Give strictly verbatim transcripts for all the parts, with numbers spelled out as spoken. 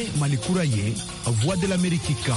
Malikura ye, Voix de l'Amérique kan.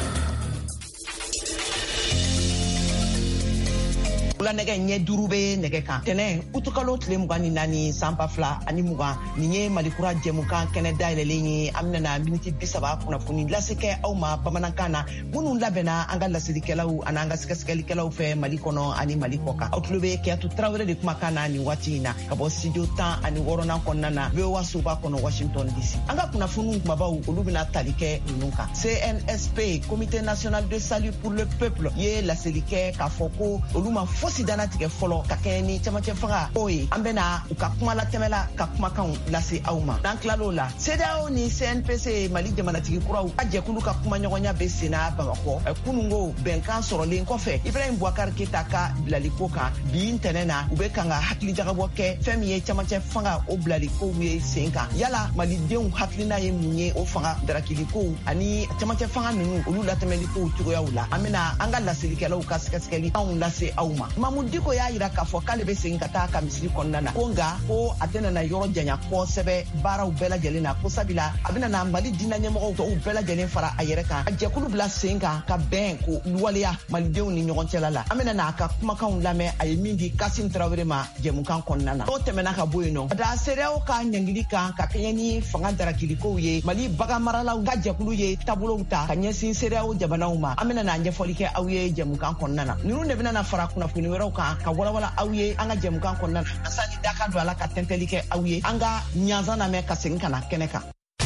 La nege nye durube nege kan tene utukalo tile mugani nani sampa fla ani muga ninye Malikura jemukan kene dailele ni amna na miniti bisaba kuna funi lasike au ma bamanankana munu labena anga lasidikelaw ananga sikasikelaw fe Malikono ani Malikoka outlobe ke atu Traoré de kumakana ni watina kabo studio tan ani worona konnana be wasuba kono Washington D C anga kuna funu mabaw olubina talike nunka C N S P Comité national de salut pour le peuple ye lasidike kafoko oluma fosi dana tige folo kakeni chamache fanga oyi ambena ukakuma la temela kakuma kan lasi auma dan klalo la sedao ni C N P C Mali jamana tigi kuraw aje kulu kakuma nyogonya besina bamako kunungo benkan sorolen kofe Ibrahim Boubacar Keita ka bilaliko kan bi intenena ubekanga hakili jagabo ke femiye chamache fanga o bilaliko we senka yala Mali deun haklina ye munye o fanga darakiliko ani chamache fanga nunu ulu la temeliko tugoya ula amena anga lasilikela ukaskeskeli on lasi auma Mamudiko ya ira kafo kale be sen kata ka misiri konnana konga ko atena na yoro janya ko sebe bara ubela jelena ko sabila abina na Mali dina nyemo to ubela jelen fara ayere kan ajekulu bla senga ka ben ko luwaliya Mali dew ni nyogon celala amina na ka kuma kan lame ay mingi Kassim Traoré ma jemukan konnana o temena ka boyino da sereo ka nyangili kan ka kenyani fanga darakili ko ye Mali baga marala ga jekulu ye tabulo uta ka nyesin sereo jabanauma amina na nyefolike awye jemukan konnana nuru ne bina na fara kuna funi weraw kan ka wala wala awye anga jemukan konnana asani daka do ala ka tentelike awye anga nyanza na me ka sen kana keneka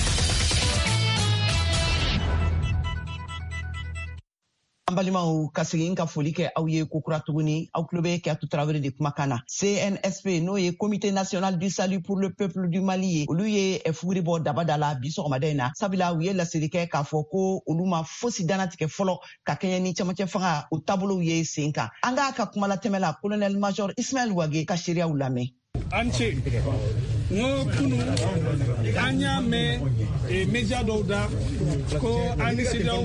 Ambalimaw kasegin ka foli kɛ aw ye kokura tuguni aw tulo bɛ Keita Traoré de kumakana C N S P n'o ye Comité national du salut pour le peuple du Mali ye olu ye fuguri bɔ dabada la bi sɔgɔmada in na sabula u ye laseli kɛ k'a fɔ ko olu ma fosi danatigɛ fɔlɔ ka kɛɲɛ ni cɛmancɛ fanga o taabolow ye sen kan an k'a ka kuma latɛmɛ la colonel major Ismaël Wage ka seereyaw lamɛn an ce ngo kunu an y'a mɛn media dɔw da ko an ni CEDEAO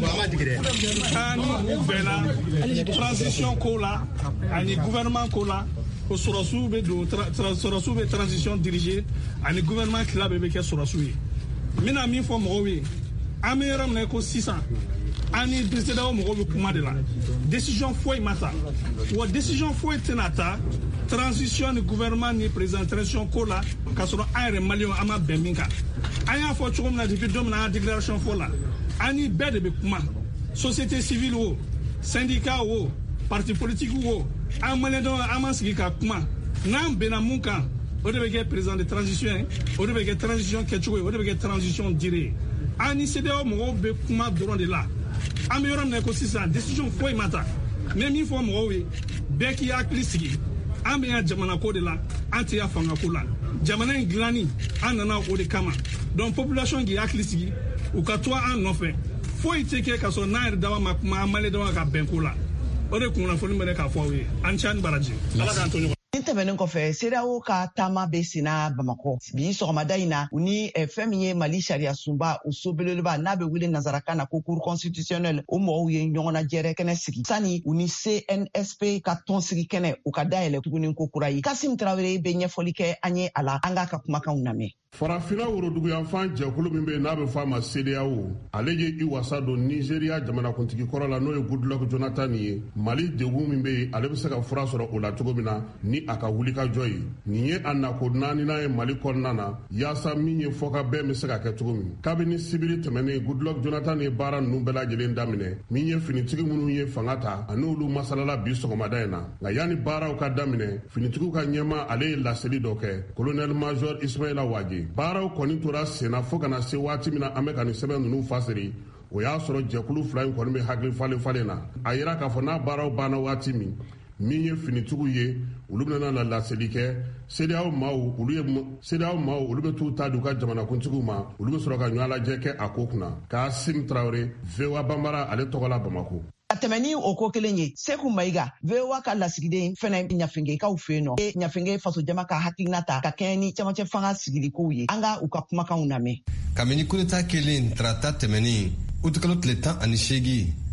k'an n'u bɛnna transition ko la ani gouvernement ko la ko sɔrɔsiw bɛ don sɔrɔsiw bɛ transition diriger ani gouvernement tila bɛɛ bɛ kɛ sɔrɔsiw ye n bɛna min fɔ mɔgɔw ye an bɛ yɔrɔ min na ko sisan an ni CEDEAO mɔgɔw bɛ kuma de la décision foyi ma ta wa décision foyi tɛna ta transition ni gouvernement ni président transition ko la ka sɔrɔ an yɛrɛ maliyɛnw an ma bɛn min kan an y'a fɔ cogo min na depuis don min na an déclaration fɔ la an ni bɛɛ de bɛ kuma société civile wo syndicat wo parti politique wo an maliyɛnw an ma sigi ka kuma n'an bɛnna mun kan o de bɛ kɛ président de transition ye o de bɛ kɛ transition kɛcogo ye o de bɛ kɛ transition dire ye an ni CEDEAO mɔgɔw bɛ kuma dɔrɔn de la an bɛ yɔrɔ min na ko sisan décision foyi ma ta mɛ min fɔ mɔgɔw ye bɛɛ k'i hakili sigi an bɛ yan jamana ko de la an tɛ yan fanga ko la jamana in dilanni an nana o de kama donc population k'i hakili sigi u ka to an nɔfɛ foyi tɛ kɛ ka sɔrɔ n'an yɛrɛ dama ma kuma an maliyɛn dama ka bɛn ko la o de kunnafoni bɛ ne k'a fɔ aw ye an cɛ ani baraji ala k'an to ɲɔgɔn. Nin tɛmɛnen kɔfɛ CEDEAO ka taama bɛ senna Bamakɔ bi sɔgɔmada in na u ni fɛn min ye Mali sariya sunba o so belebeleba n'a bɛ wele nanzarakan na ko cour constitutionnelle o mɔgɔw ye ɲɔgɔnna jɛrɛ kɛnɛ sigi sani u ni C N S P ka tɔnsigi kɛnɛ u ka dayɛlɛ tuguni ko kura ye Kassim Traoré bɛ ɲɛfɔli kɛ an ye a la an k'a ka kumakanw lamɛn. Farafina woroduguyanfan jɛkulu min bɛ n'a bɛ fɔ a ma CEDEAO ale ye i wasa don Nizeriya jamanakuntigi kɔrɔ la n'o ye Goodluck Jonathan ye Mali degun min bɛ yen ale bɛ se ka fura sɔrɔ o la cogo min na ni a ka wulikajɔ ye nin ye a nako naaninan ye Mali kɔnɔna na yaasa min ye fɔka bɛɛ bɛ se ka kɛ cogo min kabini sibiri tɛmɛnen Goodluck Jonathan ye baara ninnu bɛɛ lajɛlen daminɛ min ye finitigi minnu ye fanga ta ani olu masalala bi sɔgɔmada in na nka yanni baaraw ka daminɛ finitigiw ka ɲɛma ale ye laseli dɔ kɛ colonel major Ismaïla Wage baaraw kɔni tora senna fo kana se waati min na an bɛ ka nin sɛbɛn ninnu fasiri o y'a sɔrɔ jɛkulu fila in kɔni bɛ hakili falen falen na a yira k'a fɔ n'a baaraw banna waati min min ye finitigiw ye olu bɛna na laseli kɛ CEDEAO maaw olu ye CEDEAO maaw olu bɛ t'u ta di u ka jamanakuntigiw ma olu bɛ sɔrɔ ka ɲɔgɔn lajɛ kɛ a ko kunna Kassim Traoré V O A Banbara ale tɔgɔ la Bamako. A tɛmɛni o ko kelen ye Seku Mayiga V O A ka lasigiden fɛnɛ ɲafingekaw fɛ yen nɔ e ɲafingɛ faso jama ka hakilina ta ka kɛɲɛ ni cɛmancɛ fanga sigilikow ye an ka u ka kumakanw lamɛn. Kabini coup d'État kelen tarata tɛmɛnen utikalo tile tan ani seegin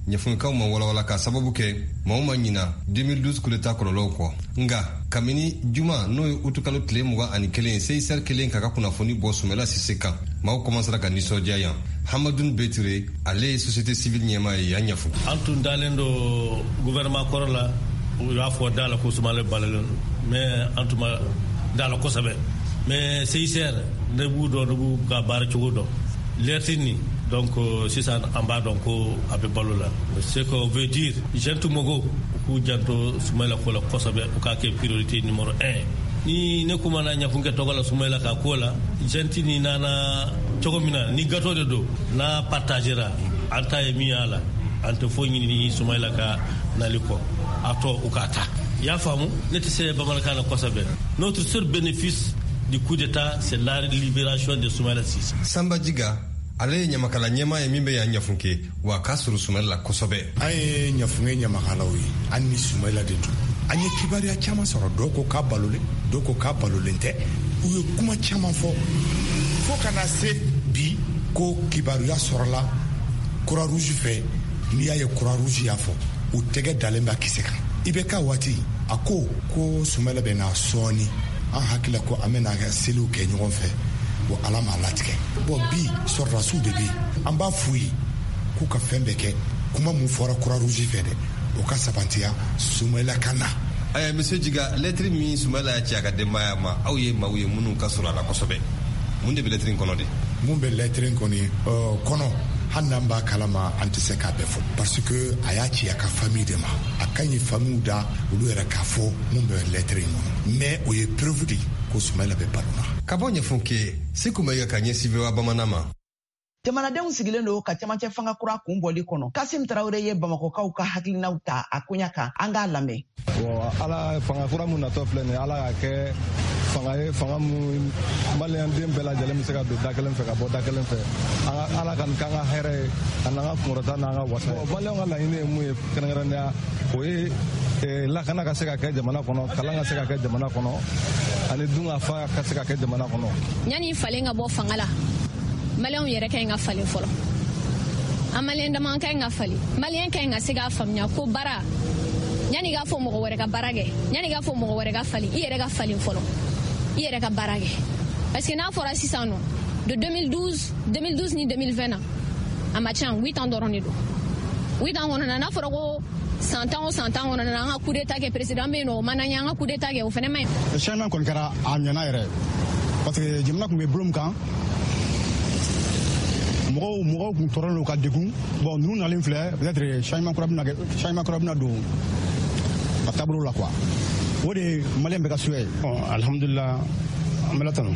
ɲɛfunkaw ma walawala ka sababu kɛ maaw ma ɲina deux mille douze coup d'état kɔlɔlɔw kɔ. Nga kabini juma n'o ye utukalo tile mugan ani kelen ye seisar kelen ka ka kunnafoni bɔ Sumala Sise kan maaw commencera ka nisɔndiya yan. Hamadun Beture ale ye société civile ɲɛmaa ye yan ɲɛfɔ. An tun dalen do gouvernement kɔrɔ la u y'a fɔ da la ko Sumala balalen mais an tun ma da la kosɛbɛ mais seisar ne b'u dɔn ne b'u ka baara cogo dɔn lɛti ni donc sisan an b'a dɔn ko a bɛ balo la ce qu'on veut dire jeune mogo k'u janto Sumala ko la kosɛbɛ u k'a kɛ priorité numéro un ni ne kuma na ɲafunkɛ tɔgɔ la Sumala ka ko la jeune ni nana cogo min na ni gato de do n'a partagera an ta ye min y'a la an tɛ foyi ɲini ni Sumala ka nali kɔ a tɔ u k'a ta i y'a faamu ne tɛ se bamanankan na kosɛbɛ notre seul bénéfice du coup d'état c'est la libération de Sumala Sise. Samba Jiga ale ye ɲamakala ɲɛmaa ye min bɛ yan ɲafunke wa k'a sɔrɔ Sumala la kosɛbɛ. An ye ɲafunke ɲamakalaw ye an ni Sumala de tun an ye kibaruya caman sɔrɔ dɔw ko k'a balolen dɔw ko k'a balolen tɛ u ye kuma caman fɔ fo kana se bi ko kibaruya sɔrɔla Croix Rouge fɛ n'i y'a ye Croix Rouge y'a fɔ u tɛgɛ dalen b'a kisɛ kan i bɛ ka waati a ko ko Sumala bɛ na sɔɔni an hakila ko an bɛna kɛ seliw kɛ ɲɔgɔn fɛ bon ala m'a latigɛ bon bi sɔrɔdasiw de bɛ yen an b'a f'u ye k'u ka fɛn bɛɛ kɛ kuma mun fɔra Croix Rouge fɛ dɛ o ka sabantiya Sumala ka na. Ɛ monsieur Jiga lettre min Sumala y'a ci a ka denbaya ma aw ye maaw ye minnu ka sɔrɔ a la kosɛbɛ mun de bɛ lettre in kɔnɔ de. mun bɛ lettre in kɔni kɔnɔ hali n'an b'a kalama an tɛ se k'a bɛɛ fɔ parce que a y'a ci a ka famille de ma a ka ɲi famille da olu yɛrɛ k'a fɔ mun bɛ lettre in kɔnɔ mais o ye preuve de ko Sumala bɛ balo la. Ka bɔ ɲɛfunke Seku Mayiga ka ɲɛsin V O A bamanan ma. Jamanadenw sigilen don ka camancɛ fanga kura kun bɔli kɔnɔ. Kasim Traoré ye Bamakɔkaw ka hakilinaw ta a koɲa kan an k'a lamɛn. Bon ala fanga kura mun natɔ filɛ nin ye ala y'a kɛ fanga ye fanga mun maliyɛn den bɛɛ lajɛlen bɛ se ka don da kelen fɛ ka bɔ da kelen fɛ ala ka nin k'an ka hɛrɛ ye a n'an ka kunkɔrɔta n'an ka wasa ye. Maliyɛnw ka laɲini ye mun ye kɛrɛnkɛrɛnnenya o ye lakana ka se ka kɛ jamana kɔnɔ kalan ka se ka kɛ jamana kɔnɔ ani dun ka fa ka se ka kɛ jamana kɔnɔ. Yanni falen ka bɔ fanga la maliyɛnw yɛrɛ ka ɲi ka falen fɔlɔ an maliyɛn dama ka ɲi ka falen maliyɛn ka ɲi ka se k'a faamuya ko baara yanni k'a fɔ mɔgɔ wɛrɛ ka baara kɛ yanni k'a fɔ mɔgɔ wɛrɛ ka falen i yɛrɛ ka falen fɔlɔ i yɛrɛ ka baara kɛ parce que n'a fɔra sisan nɔ de deux mille douze ni deux mille vingt na a ma ca huit ans dɔrɔn de don huit ans kɔnɔna n'a fɔra ko san tan o san tan kɔnɔna na an ka coup d'état kɛ président bɛ yen nɔ o ma n'an ye an ka coup d'état kɛ o fana ma ɲi. changement kɔni kɛra a ɲɛna yɛrɛ parce que jamana tun bɛ bolo min kan mɔgɔw mɔgɔw tun tɔɔrɔlen don ka degun bon ninnu nalen filɛ peut-être changement kura bɛna kɛ changement kura bɛna don a taabolo la quoi o de maliyɛn bɛ ka suya ye. alhamdulilah an bɛ latanu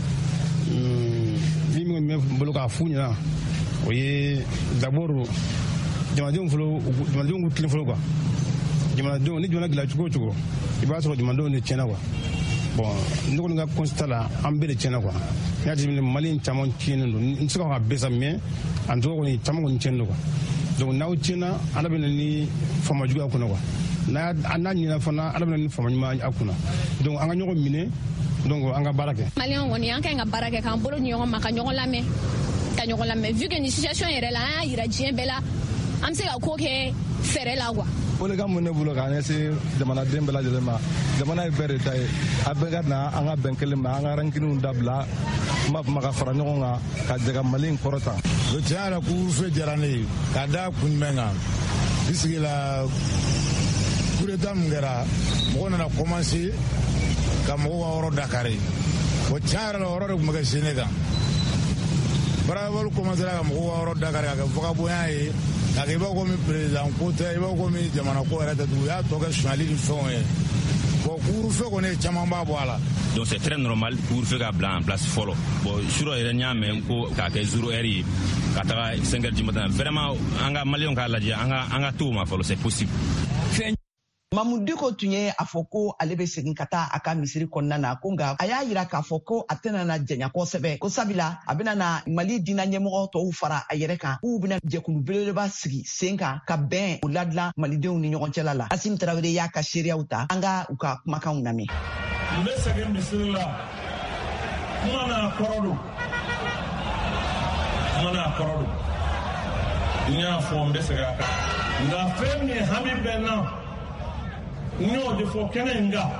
min min bɛ bolo k'a f'u ɲɛna o ye d'abord jamanadenw fɔlɔ jamanadenw k'u tilen fɔlɔ quoi jamanadenw ni jamana dilan cogo o cogo i b'a sɔrɔ jamanadenw de tiɲɛna quoi bon ne kɔni ka constat la an bɛɛ de tiɲɛna quoi. N y'a jateminɛ Mali caman tiɲɛnen don n tɛ se ka fɔ a bɛɛ sa mais en tout cas kɔni caman kɔni tiɲɛnen don quoi donc n'aw tiɲɛna ala bɛ na ni faama juguya a kunna quoi n'a n'a ɲinɛ fana ala bɛ na ni faama ɲuman a kunna donc an ka ɲɔgɔn minɛ donc an ka baara kɛ. Maliyɛnw kɔni an ka ɲi ka baara kɛ k'an bolo di ɲɔgɔn ma ka ɲɔgɔn lamɛn ka ɲɔgɔn lamɛn vu que nin situation yɛrɛ la an y'a yira diɲɛ bɛɛ la an bɛ se ka ko kɛ fɛɛrɛ la quoi. O de ka mun ne bolo k'an ɲɛsin jamanaden bɛɛ lajɛlen ma jamana ye bɛɛ de ta ye a bɛɛ ka na an ka bɛn kelen ma an ka rankiniw dabila n b'a fɔ ma ka fara ɲɔgɔn kan ka jɛka Mali in kɔrɔta. o tiɲɛ yɛrɛ couvre-feu diyara ne ye k'a da kun jumɛn kan bisigi la coup d'état min kɛra mɔgɔw nana commencer ka mɔgɔw ka yɔrɔ dakari o tiɲɛ yɛrɛ la o yɔrɔ de tun bɛ kɛ sene kan baarabɔli commencera ka mɔgɔw ka yɔrɔ dakari ka kɛ vagabond ye k'a kɛ i b'a fɔ komi président ko tɛ i b'a fɔ komi jamana ko yɛrɛ tɛ tugun u y'a tɔ kɛ suɲɛli ni fɛnw ye bon couvre-feu kɔni caman b'a bɔ a la. Donc c'est très normal couvre-feu ka bila en place fɔlɔ bon sur yɛrɛ n y'a mɛn ko k'a kɛ zéro heure ye ka taga cinq heures du matin vraiment an ka maliyɛnw k'a lajɛ an ka an ka to o ma fɔlɔ c'est possible. Mamu Diko tun ye a fɔ ko ale bɛ segin ka taa a ka misiri kɔnɔna na ko nka a y'a jira k'a fɔ ko a tɛna na janya kosɛbɛ ko sabula a bɛna na Mali diinɛ ɲɛmɔgɔ tɔw fara a yɛrɛ kan k'u bɛna jɛkulu belebeleba sigi sen kan ka bɛn o ladilan malidenw ni ɲɔgɔn cɛla la. Asim Tarawele y'a ka seereyaw ta an ka u ka kumakanw lamɛn. N bɛ segin misiri la kuma n'a kɔrɔ don kuma n'a kɔrɔ don n y'a fɔ n bɛ segin a kan. nka fɛn min hami bɛ n na n y'o de fɔ kɛnɛ in kan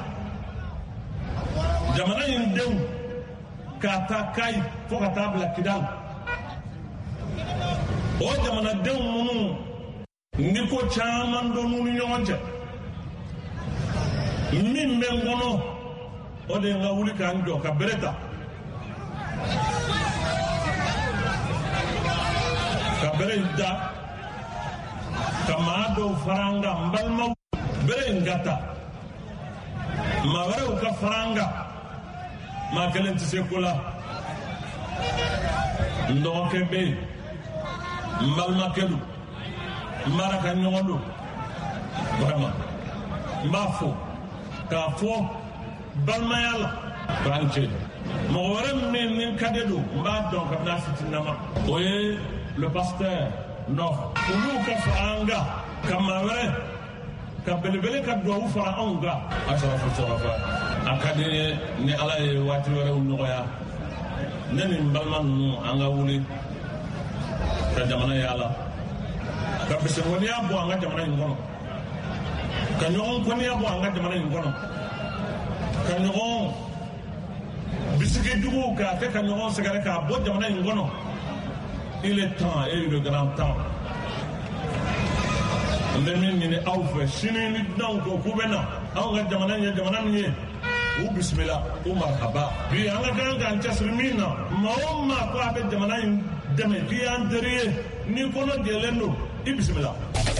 jamana in denw ka taa Kayi fo ka taa bila Kidali o jamanadenw minnu ni ko caman dɔn n'u ni ɲɔgɔn cɛ min bɛ n kɔnɔ o de ye n ka wuli k'an jɔ ka bere ta ka bere in da ka maa dɔw fara an kan n balimaw bere in ka ta maa wɛrɛw ka fara an kan maa kelen tɛ se ko la n dɔgɔkɛ bɛ yen n balimakɛ don n baaraka ɲɔgɔn don vraiment n b'a fɔ k'a fɔ balimaya la k'an cɛ mɔgɔ wɛrɛ min ni ka di don n b'a dɔn kabini a fitininama o ye le pasteur Nord olu ka fara an kan ka maa wɛrɛ ka belebele ka duwawu fara anw kan a sɔrɔ fo sɔrɔfa a ka di ye ni ala ye waati wɛrɛw nɔgɔya ne ni n balima ninnu an ka wuli ka jamana yaala ka bisimilaya bɔ an ka jamana in kɔnɔ ka ɲɔgɔn kɔniya bɔ an ka jamana in kɔnɔ ka ɲɔgɔn bisigi juguw k'a kɛ ka ɲɔgɔn sɛgɛrɛ k'a bɔ jamana in kɔnɔ il est temps et le grand temps n bɛ min ɲini aw fɛ sini ni dunanw ko k'u bɛ na anw ka jamana in ye jamana min ye u bisimila u marhaba bi an ka kan k'an cɛsiri min na maa o maa ko a bɛ jamana in dɛmɛ k'i y'an teri ye ni kɔnɔ jɛlen don i bisimila.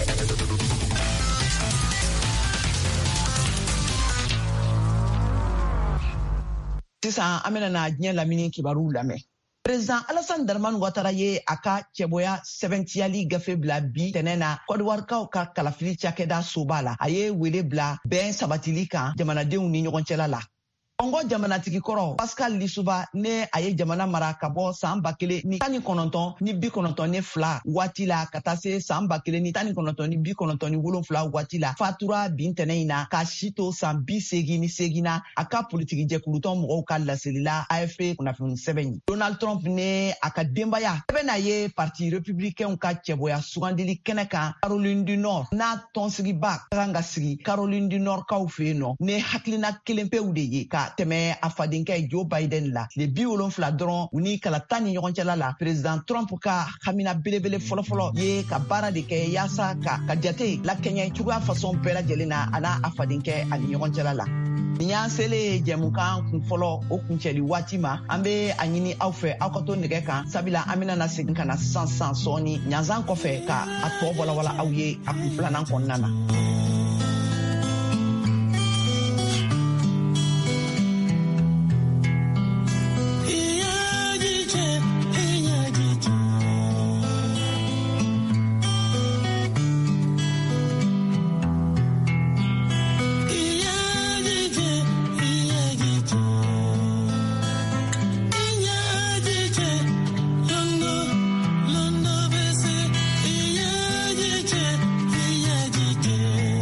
Sisan an bɛna na diɲɛ lamini kibaruw lamɛn. Président Alassane Dramane Ouattara ye a ka cɛbɔya sɛbɛntiyali gafe bila bi tɛnɛ na Côte d'Ivoirekaw ka kalafili cakɛda soba la. A ye wele bila bɛn sabatili kan jamanadenw ni ɲɔgɔn cɛla la. Kɔngɔ jamanatigi kɔrɔ Pascal Lissouba ne a ye jamana mara ka bɔ san ba kelen ni tan ni kɔnɔntɔn ni bi kɔnɔntɔn ni fila waati la ka taa se san ba kelen ni tan ni kɔnɔntɔn ni bi kɔnɔntɔn ni wolonfila waati la fatura bin tɛnɛ in na ka si to san bi seegin ni seegin na a ka politiki jɛkulutɔn mɔgɔw ka laselila A F P kunnafoni sɛbɛn ye. Donald Trump ne a ka denbaya sɛbɛn n'a ye parti républicain ka cɛbɔya sugandili kɛnɛ kan Caroline du Nord n'a tɔnsigiba ka kan ka sigi Caroline du Nord kaw fɛ yen nɔ ne hakilina kelen pew de ye ka tɛmɛ a fadenkɛ Joe Biden la le bi wolonfila dɔrɔn u ni kalata ni ɲɔgɔn cɛla la président Trump ka hamina belebele fɔlɔfɔlɔ ye ka baara de kɛ yaasa ka ka jate lakɛɲɛ cogoya fasɔn bɛɛ lajɛlen na a n'a a fadenkɛ ani ɲɔgɔn cɛla la. Nin y'an selen jɛmukan kun fɔlɔ o kuncɛli waati ma an bɛ a ɲini aw fɛ aw ka to nɛgɛ kan sabula an bɛna na segin ka na sisan sisan sɔɔni ɲanzan kɔfɛ ka a tɔ walawala aw ye a kun filanan kɔnɔna na. Yeah.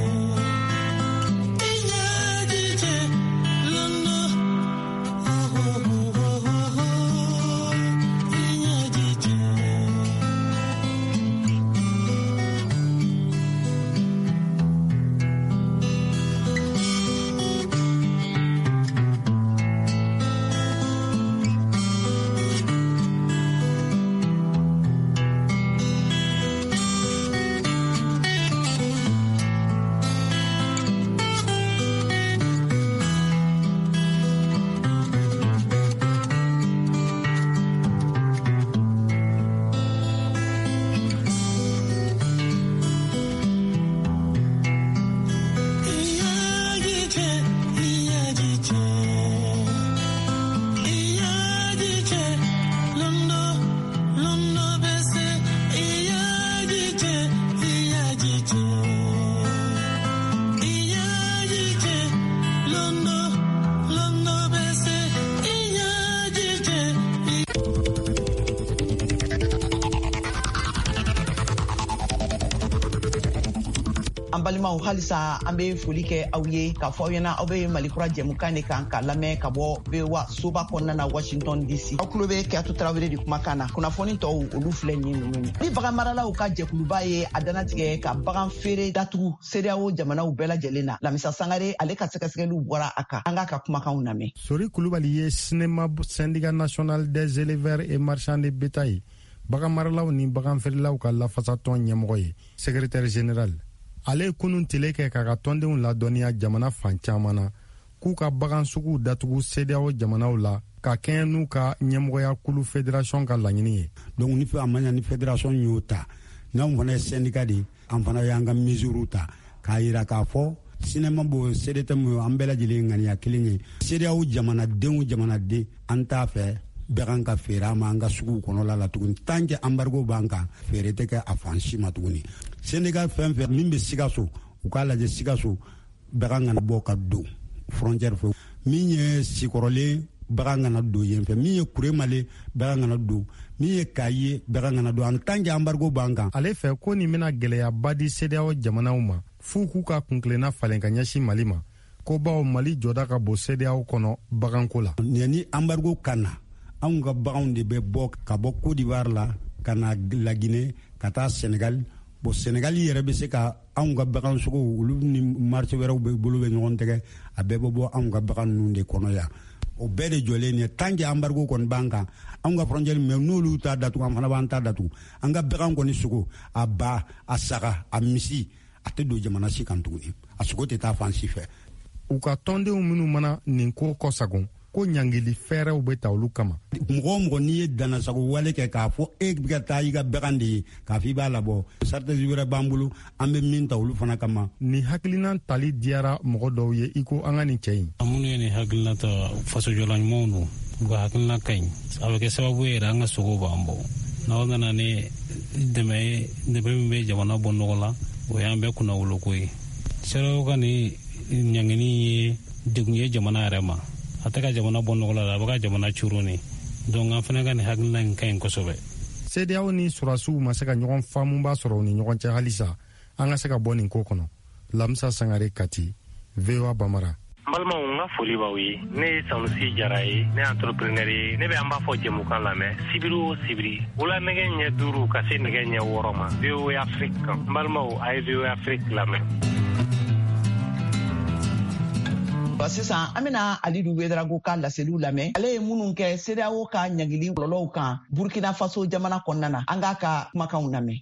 an balimaw halisa an be foli kɛ aw ye k'a fɔ aw ɲɛna aw be malikura jɛmukan de kan ka lamɛn ka bɔ V O A soba kɔnɔna na Washington D C. aw tulo be Kiyatu Tarawele de kumakan na. kunnafoni tɔw olu filɛ nin ninnu ye. ni bagan maralaw ka jɛkuluba ye a danatigɛ ka bagan feere datugu C D A O jamanaw bɛɛ lajɛlen na. Lamisa Sangare ale ka sɛgɛsɛgɛliw bɔra a kan. An k'a ka kumakanw lamɛn. Sori Kulubali ye Sinema Syndicat National des Éleveurs et Marchands de Bétail bagan maralaw ni bagan feerelaw ka lafasatɔn ɲɛmɔgɔ ye secrétaire général. Ale ye kunun tile kɛ k'a ka tɔndenw ladɔnniya jamana fan caman na k'u ka bagan suguw datugu C D A O jamanaw la ka kɛɲɛ n'u ka ɲɛmɔgɔya kulu fédération ka laɲini ye. Donc ni a ma ɲa ni fédération y'o ta n'anw fana ye syndicat de an fana y'an ka mesure ta k'a yira k'a fɔ sinema bo C D T M an bɛɛ lajɛlen ŋaniya kelen ye. C D A O jamanadenw jamanaden an t'a fɛ bɛɛ kan ka feere an ma an ka suguw kɔnɔla la tuguni tant que embargo b'an kan feere tɛ kɛ a fan si ma tuguni. syndicat fɛn fɛn min bɛ Sikaso u k'a lajɛ Sikaso bɛɛ kan kana bɔ ka don frontière fɛ. min ye Sikɔrɔlen bɛɛ kan kana don yen fɛ, min ye Kuremale bɛɛ kan kana don, min ye Kayi bɛɛ kan kana don en tant que embargo b'an kan. Ale fɛ ko nin bɛna gɛlɛyaba di C D A O jamanaw ma f'u k'u ka kunkilenna falen ka ɲɛsin Mali ma ko bawo Mali jɔda ka bon C D A O kɔnɔ baganko la. ni embargo kana anw ka baganw de bɛ bɔ ka bɔ Côte d'Ivoire la ka na la Guinée ka taa Sénégal. bon Sénégal yɛrɛ bɛ se ka anw ka bagan sogo olu ni marché wɛrɛw bɛ bolo bɛ ɲɔgɔn tɛgɛ a bɛɛ bɛ bɔ anw ka bagan ninnu de kɔnɔ yan. o bɛɛ de jɔlen ye tant que embargo kɔni b'an kan anw ka frontière mais n'olu t'a datugu an fana b'an ta datugu. an ka bagan kɔni sogo a ba a saga a misi a tɛ don jamana si kan tuguni a sogo tɛ taa fan si fɛ. u ka tɔndenw minnu mana nin ko kɔsagon ko ɲangili fɛɛrɛw bɛ ta olu kama. mɔgɔ o mɔgɔ n'i ye dannasago wale kɛ k'a fɔ e bɛ ka taa i ka bagan de ye k'a fɔ i b'a labɔ sartesi wɛrɛ b'an bolo an bɛ min ta olu fana kama. nin hakilina tali diyara mɔgɔ dɔw ye i ko an ka nin cɛ in. minnu ye nin hakilina ta fasojɔla ɲumanw don u ka hakilina ka ɲi a bɛ kɛ sababu ye yɛrɛ an ka sogow b'an bɔ n'aw nana ni dɛmɛ ye dɛmɛ min bɛ jamana bɔ nɔgɔ la o y'an bɛɛ kunna woloko ye. sɛrɛw ka nin ɲangini ye degun ye jamana yɛrɛ ma. a tɛ ka jamana bɔ nɔgɔ la a bɛ ka jamana curu ni donc an fana ka nin hakilina in ka ɲi kosɛbɛ. C D A O ni sɔrɔdasiw ma se ka ɲɔgɔn faamuba sɔrɔ u ni ɲɔgɔn cɛ halisa an ka se ka bɔ nin ko kɔnɔ. Lamisa Sangare Kati, V O A Bamara. n balimaw n ka foli b'aw ye. ne ye Sanusi Jara ye, ne ye entrepreneur ye. ne bɛ an b'a fɔ jɛmukan lamɛn sibiri o sibiri wula nɛgɛ ɲɛ duuru ka se nɛgɛ ɲɛ wɔɔrɔ ma V O A Afrique kan. n balimaw a ye V O A Afrique lamɛn. sisan an bɛna Alidu Wederago ka laseliw lamɛn. ale ye minnu kɛ C D A O ka ɲangili kɔlɔlɔw kan Burkina Faso jamana kɔnɔna na. an k'a ka kumakanw lamɛn.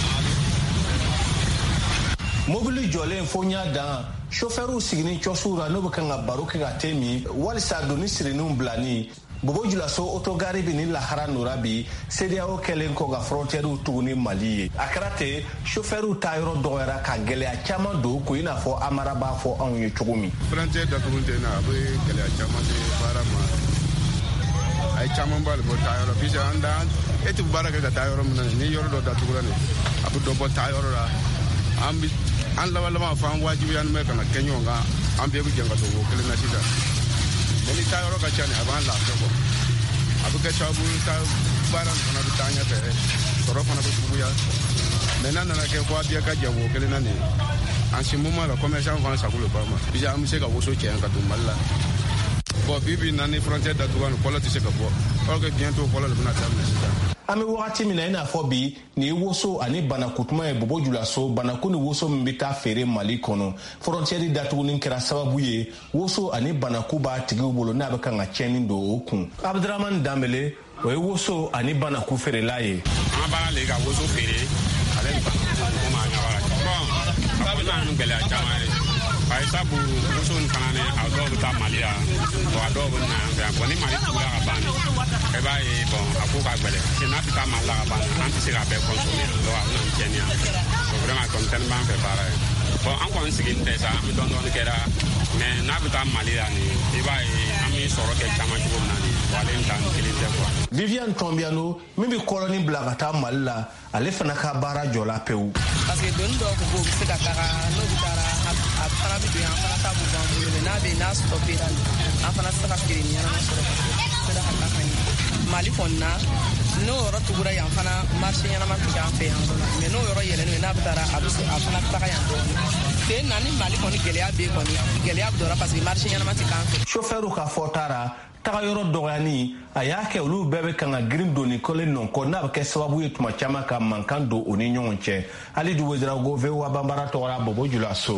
mobili jɔlen fo ɲa dan chauffeurw sigini cɔsiw ra n'o bɛ kan ka baro kɛ ka te min walisa doni sirininw bilani Bobo Julaso autogari bi ni lahara nora bi C D A O kɛlen kɔ ka frontiɛriw tuguni Mali ye. a kɛra ten chauffeurw ta yɔrɔ dɔgɔyara ka gɛlɛya caman don ko i n'a fɔ Amara b'a fɔ anw ye cogo min. frontière datugu tɛ na a bɛ gɛlɛya caman se baara ma a ye caman ba de bɔ taa yɔrɔ puis an da e tɛ baara kɛ ka taa yɔrɔ min na ni yɔrɔ dɔ datugura nin a bɛ dɔ bɔ taa yɔrɔ la an bi an laban laban fɔ an wajibiya mɛ ka na kɛ ɲɔgɔn kan an bɛɛ bɛ jɛn ka to o kelen na sisan. ni taa yɔrɔ ka ca ni a b'an lafiya kɔ a bɛ kɛ sababu taa baara nin fana bɛ taa ɲɛfɛ sɔrɔ fana bɛ juguya mɛ n'a nana kɛ ko a bɛɛ ka jɛ wo kelen na nin an si mun ma la commerçant fana sago le ba ma bisa an bɛ se ka woso cɛ yan ka don Mali la bon bi bi na ni frontière datugu ni kɔlɔ tɛ se ka bɔ alors que bientôt kɔlɔ de bɛna daminɛ sisan. an bɛ wagati min na i n'a fɔ bi nin ye woso ani banakutuma ye Bobo Julaso banaku ni woso min bɛ taa feere Mali kɔnɔ frontière datuguni kɛra sababu ye woso ani banaku b'a tigiw bolo n'a bɛ kan ka tiɲɛni don o kun. Abdramane Dambele o ye woso ani banaku feerela ye. an ka baara le ka woso feere ale ni banaku ko ma ɲɔgɔn bon a kɔni n'a gɛlɛya caman ye par exemple woso in fana ni a dɔw bɛ taa Mali la bon a dɔw bɛ na yan fɛ yan bon ni Mali tugula ka ban i b'a ye bon a ko ka gɛlɛn parce que n'a bɛ taa Mali la ka ban an tɛ se ka bɛɛ consommer donc a bɛna ni tiɲɛni yan donc vraiment comme tel b'an fɛ baara ye bon an kɔni sigilen tɛ sa an bɛ dɔɔnin dɔɔnin kɛra mais n'a bɛ taa Mali la nin i b'a ye an bɛ sɔrɔ kɛ caman cogo min na nin bon ale ta ni kelen tɛ quoi. Viviane Tombiano min bɛ kɔlɔni bila ka taa Mali la ale fana ka baara jɔla pewu. parce que doni dɔw ko k'o bɛ se ka taga n'olu taara a fana bɛ don yan an fana ta b'u b'an bolo n'a bɛ yen n'a sɔrɔpera an fana tɛ se ka feere ɲɛnama sɔrɔ parce que sera ka taa ka ɲɛ Mali kɔni na n'o yɔrɔ yɔrɔ tugura yan fana marché ɲɛnama tɛ k'an fɛ yan mais n'o yɔrɔ yɛlɛnen n'a bɛ taara a bɛ a fana taga yan dɔɔni sen na ni Mali kɔni gɛlɛya bɛ kɔni gɛlɛya bɛ dɔrɔn parce que marché ɲɛnama tɛ k'an fɛ. Chauffeur ka fɔta ra taga yɔrɔ dɔgɔyani a y'a kɛ olu bɛɛ bɛ kan ka girin don ni kɔlen nɔ kɔ n'a bɛ kɛ sababu ye tuma caman ka mankan don o ni ɲɔgɔn cɛ. Hali Duwezirago V O A banbara tɔgɔra Bobo Julaso.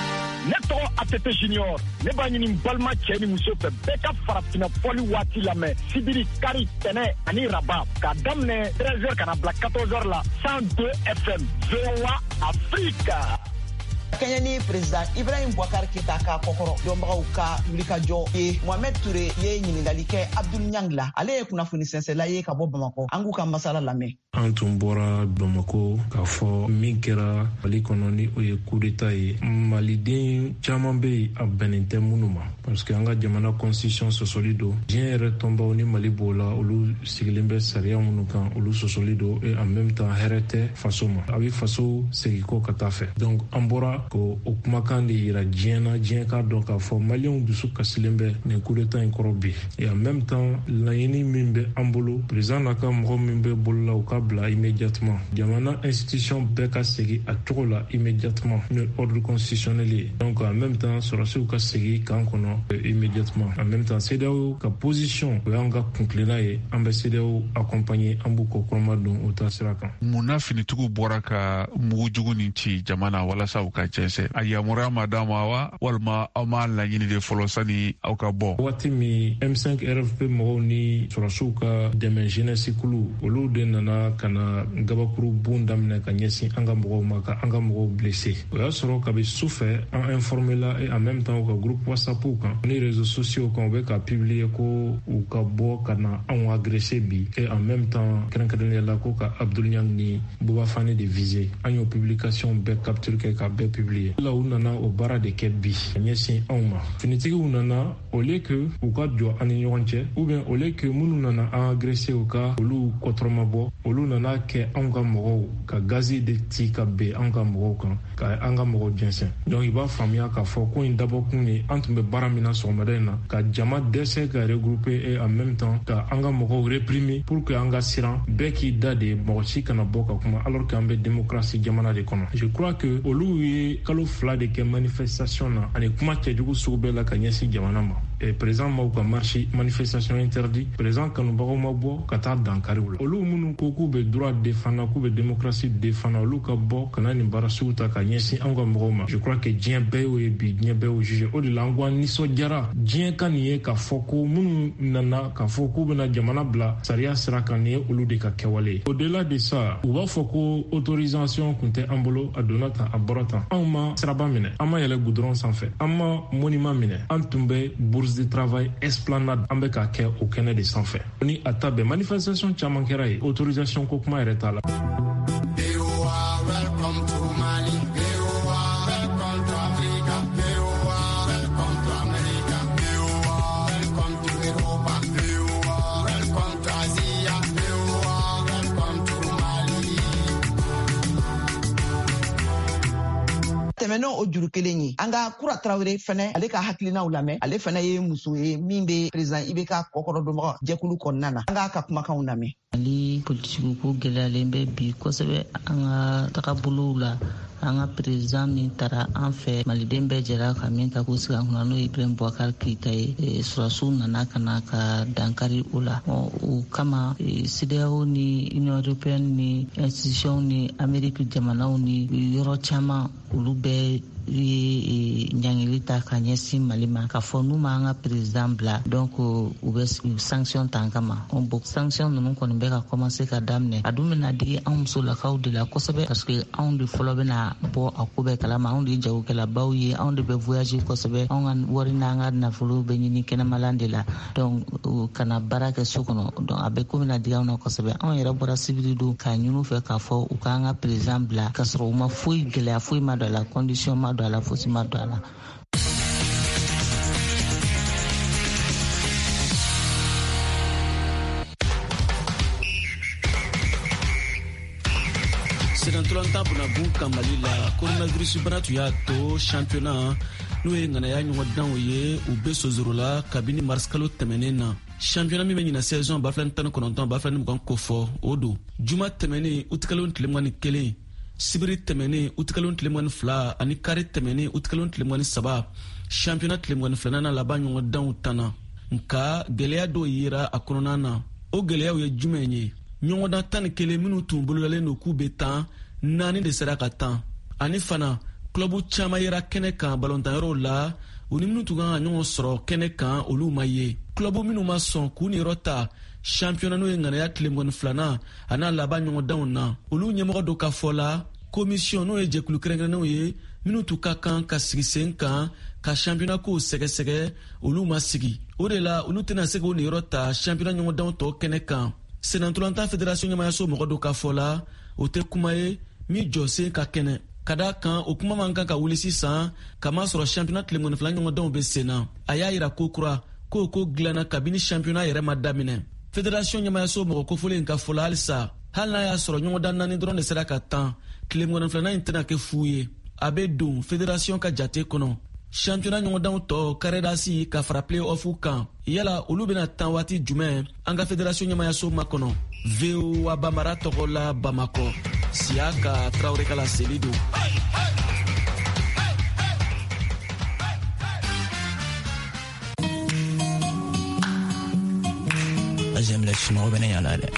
Ne tɔgɔ A T T Junior ne b'a ɲini balima cɛ ni muso fɛ bɛɛ ka farafina fɔli waati lamɛn sibiri kari tɛnɛ ani raba k'a daminɛ treize heures ka na bila quatorze heures la cent deux F M V O A Afrique. Kenyani président Ibrahim Boubacar Keita ka kɔkɔrɔ dɔnbagaw ka wulikajɔ ye Mohamed Touré ye ɲininkali kɛ Abdul Nyangla ale ye kunnafoni sɛnsɛnla ye ka bɔ Bamako an k'u ka masala lamɛn. An tun bɔra Bamako k'a fɔ min kɛra Mali kɔnɔ ni o ye coup d'état ye maliden caman bɛ yen a bɛnnen tɛ minnu ma parce que an ka jamana constitution sɔsɔli don diɲɛ yɛrɛ tɔnbaw ni Mali b'o la olu sigilen bɛ sariya minnu kan olu sɔsɔli don et en même temps hɛrɛ tɛ faso ma a bɛ faso segin kɔ ka taa fɛ donc an bɔra ko o kumakan de yira diɲɛ na diɲɛ k'a dɔn k'a fɔ maliyɛnw dusu kasilen bɛ nin coup d'état in kɔrɔ bi et en même temps laɲini min bɛ an bolo président n'a ka mɔgɔ min bɛ bolola o ka bila immédiatement jamana institution bɛɛ ka segin a cogo la immédiatement ni ordre constitutionnel ye donc en même temps sɔrɔsiw ka segin kan kɔnɔ immédiatement en même temps C D A O ka position o y'an ka kunkilenna ye an bɛ C D A O accompagner an b'u kɔkɔrɔma don o ta sira kan. Munna finitigiw bɔra ka mugu jugu nin ci jamana walasa u ka cɛsɛ a yamaruya ma d'a ma wa walima aw ma laɲini de fɔlɔ sani aw ka bɔ. Waati min M cinq R F P mɔgɔw ni sɔrɔsiw ka dɛmɛ jeunesse kulu olu de nana ka na gabakuru bon daminɛ ka ɲɛsin an ka mɔgɔw ma ka an ka mɔgɔw blessé o y'a sɔrɔ kabi su fɛ an informé la et en même temps u ka groupe WhatsApp kan ni réseaux sociaux kan u bɛ ka publier ko u ka bɔ ka na anw agressé bi et en même temps kɛrɛnkɛrɛnnenya la ko ka Abdul Nyang ni Buba Fane de viser an y'o publication bɛɛ capture kɛ ka bɛɛ publier la u nana o baara de kɛ bi ka ɲɛsin anw ma finitigiw nana au lieu que u ka jɔ an ni ɲɔgɔn cɛ ou bien au lieu que minnu nana an agressé u ka olu kɔtɔrɔma bɔ olu nana kɛ anw ka mɔgɔw ka gazi de ci ka ben anw ka mɔgɔw kan ka an ka mɔgɔw jɛnsɛn donc i b'a faamuya k'a fɔ ko in dabɔkun ye an tun bɛ baara min na sɔgɔmada in na ka jama dɛsɛ ka regrouper et en même temps ka an ka mɔgɔw réprimer pour que an ka siran bɛɛ k'i da de mɔgɔ si kana bɔ ka kuma alors que an bɛ démocratie jamana de kɔnɔ je crois que olu ye kalo fila de kɛ manifestation na ani kuma cɛjugu sugu bɛɛ la ka ɲɛsin jamana ma et président m'aw ka marche manifestation interdit président kanubagaw ma bɔ ka taa dankariw la olu minnu ko k'u bɛ droit défendre k'u bɛ démocratie défendre olu ka bɔ kana nin baara sugu ta ka ɲɛsin an ka mɔgɔw ma je crois que diɲɛ bɛɛ y'o ye bi diɲɛ bɛɛ y'o juge o de la an ko an nisɔndiyara diɲɛ ka nin ye k'a fɔ ko minnu nana k'a fɔ k'u bɛna jamana bila sariya sira kan nin ye olu de ka kɛwale ye au delà de ça u b'a fɔ ko autorisation tun tɛ an bolo a donna tan a bɔra tan anw ma siraba minɛ an ma yɛlɛ goudron sanfɛ an ma monument minɛ an tun bɛ bourse de travail esplanade an bɛ ka kɛ o kɛnɛ de sanfɛ ni a ta bɛɛ manifestation caman kɛra ye autorisation ko kuma yɛrɛ t'a la. tɛmɛnɔ o juru kelen ye an ka Kura Tarawele fɛnɛ ale ka hakilinaw lamɛn ale fɛnɛ ye muso ye min bɛ président I B K kɔkɔrɔ dɔnbaga jɛkulu kɔnɔna na an k'a ka kumakanw lamɛn. Mali politiki ko gɛlɛyalen bɛ bi kosɛbɛ an ka tagabolow la an ka président min taara an fɛ maliden bɛɛ jɛra ka min ta k'o sigi an kunna n'o ye Ibrahim Boubacar Keita ye sɔrɔsiw nana ka na ka dankari o la o kama C D A O ni Union Européenne ni institution ni Amérique jamanaw ni yɔrɔ caman olu bɛɛ ye ɲangili ta ka ɲɛsin Mali ma k'a fɔ n'u ma an ka président bila donc u bɛ sanction ta an kama bon sanction ninnu kɔni bɛ ka commencer ka daminɛ a dun bɛna digi anw musolakaw de la kosɛbɛ parce que anw de fɔlɔ bɛna bɔ a ko bɛɛ kalama anw de ye jagokɛlabaw ye anw de bɛ voyage kosɛbɛ anw ka wari n'an ka nafolo bɛ ɲini kɛnɛmalan de la donc kana baara kɛ so kɔnɔ donc a bɛ ko bɛna digi anw na kosɛbɛ anw yɛrɛ bɔra civil don k'a ɲini fɛ k'a fɔ u k'an ka président bila k'a sɔrɔ u ma foyi gɛlɛya foyi ma don a la condition ma don a la fosi ma don a la. Senantolanta bunabun ka Mali la coronavirus bana tun y'a to championnat n'o ye ŋanaya ɲɔgɔndanw ye u bɛ sozoro la kabini mars kalo tɛmɛnen na championnat mi bɛ ɲina saison ba fila ni tan ni kɔnɔntɔn ba fila ni mugan ko fɔ o don juma tɛmɛnen utikalo tile mugan ni kelen sibiri tɛmɛnen utikalo tile mugan ni fila ani kari tɛmɛnen utikalo tile mugan ni saba championnat tile mugan ni filanan laban ɲɔgɔn danw tanna nka gɛlɛya dɔw yera a kɔnɔna na o gɛlɛyaw ye jumɛn ye ɲɔgɔn dan tan ni kelen minnu tun bololalen don k'u bɛ tan naani de sera ka tan ani fana club caman yera kɛnɛ kan ballontan-yɔrɔw la u ni minnu tun kan ka ɲɔgɔn sɔrɔ kɛnɛ kan olu ma ye club minnu ma sɔn k'u niyɔrɔ ta championnat n'o ye ŋanaya tile mugan ni filanan a n'a laban ɲɔgɔn danw na olu ɲɛmɔgɔ dɔ ka fɔ la commission n'o ye jɛkulu kɛrɛnkɛrɛnnenw ye minnu tun ka kan ka sigi sen kan ka championnat kow sɛgɛsɛgɛ olu ma sigi o de la olu tɛna se k'o niyɔrɔ ta championnat ɲɔgɔn danw tɔ kɛnɛ kan senatolanta fédération ɲɛmayaso mɔgɔ dɔ ka fɔ la o tɛ kuma ye min jɔ sen ka kɛnɛ ka da kan o kuma man kan ka wuli sisan kama sɔrɔ championnat tile mugan ni fila ɲɔgɔn danw bɛ sen na a y'a yira ko kura k'o ko dilanna kabini championnat yɛrɛ ma daminɛ fédération ɲɛmayaso mɔgɔ kofɔlen ka fɔ la halisa hali n'a y'a sɔrɔ ɲɔgɔn dan naani dɔrɔn de sera ka tan tile mugan ni filanan in tɛna kɛ fu ye a bɛ don fédération ka jate kɔnɔ championnat ɲɔgɔn danw tɔ karedasi ka fara play off kan yala olu bɛna tan waati jumɛn an ka fédération ɲɛmayaso ma kɔnɔ V O A Bamara tɔgɔ la Bamakɔ Siaka Traoré ka laseli don. Azem la sunɔgɔ bɛ ne ɲana dɛ.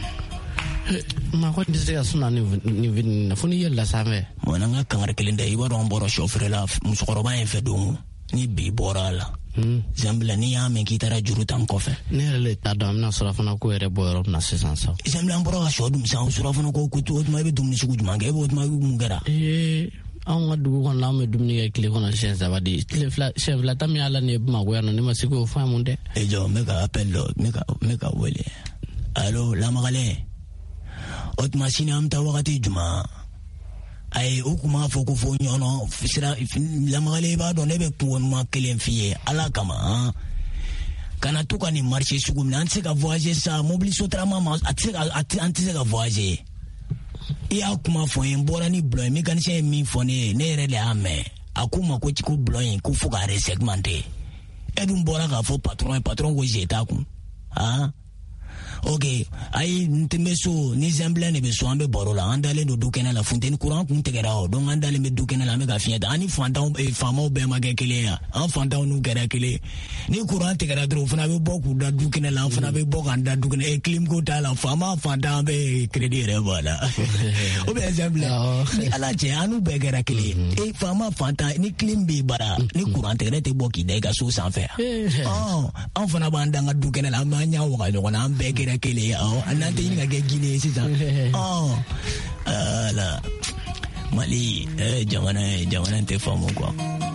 Ma ko tɛ se ka suna ni ni na fo ni yɛlɛla sanfɛ. Bon n'an ka kangari kelen tɛ i b'a dɔn an bɔra sɔfere la musokɔrɔba in fɛ don ni bi bɔra a la. Zambila n'i y'a mɛn k'i taara juru tan kɔfɛ. Ne yɛrɛ le t'a dɔn an bɛna surafana ko yɛrɛ bɔ yɔrɔ min na sisan sa. Zambila an bɔra ka sɔ dun sisan surafana ko ko o tuma i bɛ dumuni sugu jumɛn kɛ e b'o tuma mun kɛra. Ee anw ka dugu kɔnɔ an bɛ dumuni kɛ tile kɔnɔ siɲɛ saba de tile fila siɲɛ fila ta min y'a la nin ye Bamakɔ yan nɔ ne ma se k'o faamu dɛ. E jɔ n bɛ ka appel dɔ n bɛ ka n bɛ ka wele allo Lamagalen o tuma sini an bɛ taa wagati jumɛn. Ayi o kuma fɔ ko fɔ ɲɔgɔn sira Lamagalen i b'a dɔn ne bɛ kungo kelen f'i ye ala kama kana to ka nin marché sugu min na an tɛ se ka voyager sa mobili sotarama ma a tɛ se ka an tɛ se ka voyager i y'a kuma fɔ n ye n bɔra ni bulon ye mécanicien ye min fɔ ne ye ne yɛrɛ de y'a mɛn a ko ma ko ko bulon in ko fo ka resegmenter e dun bɔra k'a fɔ patron ye patron ko je t'a kun ah ok ayi n tɛ bɛ so ni Zambila de bɛ so an bɛ baro la an dalen don du kɛnɛ la funteni courant kun tigɛra o donc an dalen bɛ du kɛnɛ la an bɛ ka fiɲɛ ta an ni fantanw faamaw bɛɛ ma kɛ kelen ye an fantanw n'u kɛra kelen ni courant tigɛra dɔrɔn o fana bɛ bɔ k'u da du kɛnɛ la an fana bɛ bɔ k'an da du kɛnɛ e clim ko t'a la faama fantan bɛ crédit yɛrɛ bɔ a la o bɛ Zambila ni ala cɛ an n'u bɛɛ kɛra kelen e faama fantan ni clim b'i bara ni courant tigɛra tɛ bɔ k'i da i ka so sanfɛ an fana b'an da an ka du kɛnɛ la an b'an ɲɛ waga ɲɔgɔn na an bɛɛ kɛra kelen awɔ an n'an tɛ ɲini ka kɛ Guinée sisan ɔ ala Mali eh, jamana jamana tɛ faamu quoi.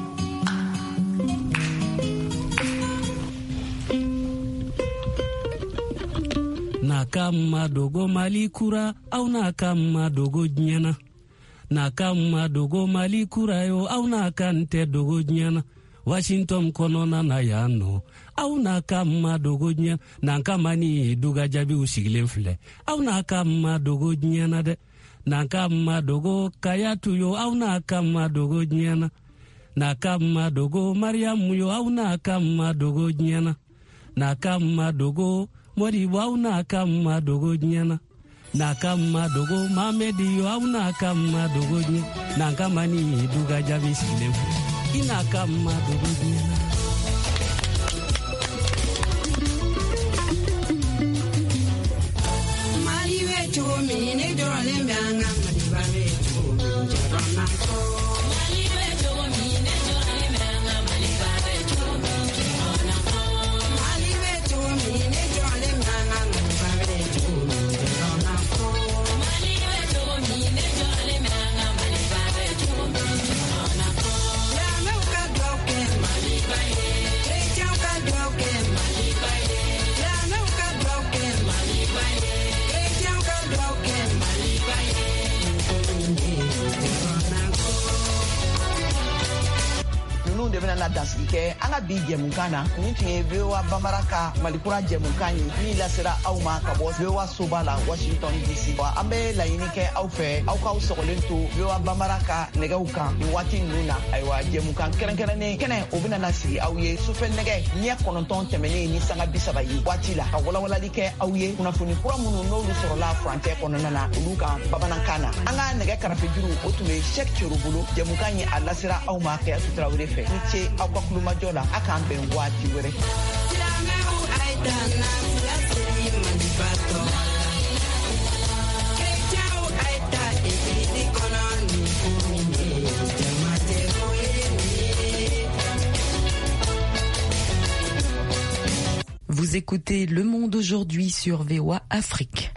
Na kama dogo Mali kura au na kama dogo nyana na kama dogo Mali kura yo au na kante dogo nyana Washington konona na yano au na kama dogo nyana na kama ni duga jabi usigilen filɛ au na kama dogo nyana de na kama dogo kayatu yo au na kama dogo nyana na kama dogo Mariamu yo au na kama dogo nyana na kama dogo Moribo au na kama dogo nyana na kama dogo Mamedi yo au na kama dogo nyana na kama ni duga jabi usigilen filɛ ina kama dogo nyana. Mali wetu mine dorale mbanga mali wetu jorona ko Mali wetu mine dorale mbanga mali wetu jorona ko Mali wetu mine dorale mbanga mali wetu jorona ko Mali wetu mine dorale mbanga mali wetu jorona ko Ya me ka doke mali baye e ja ka doke mali baye Ya me ka doke mali baye e ja ka doke mali benana dansigi kɛ an ka bi jɛmukan na nin tun ye V O A Bambara ka malikura jɛmukan ye min lasera aw ma ka bɔ V O A soba la Washington D C. Wa an bɛ laɲini kɛ aw fɛ aw k'aw sɔgɔlen to V O A Bambara ka nɛgɛw kan nin waati ninnu na. Ayiwa jɛmukan kɛrɛnkɛrɛnnen kɛnɛ o bɛna sigi aw ye sufɛ nɛgɛ ɲɛ kɔnɔntɔn tɛmɛnen ni sanga bi saba ye waati la ka walawalali kɛ aw ye kunnafoni kura minnu n'olu sɔrɔla furancɛ kɔnɔna na olu kan bamanankan na. An ka nɛgɛ karafe juru o tun bɛ Sɛki Coro bolo. Jɛmukan ye a lasera aw ma Kɛyatu Tarawele fɛ. Ni ce aw ka kulumajɔ la a k'an bɛn waati wɛrɛ. Vous écoutez Le Monde aujourd'hui sur V O A Afrique.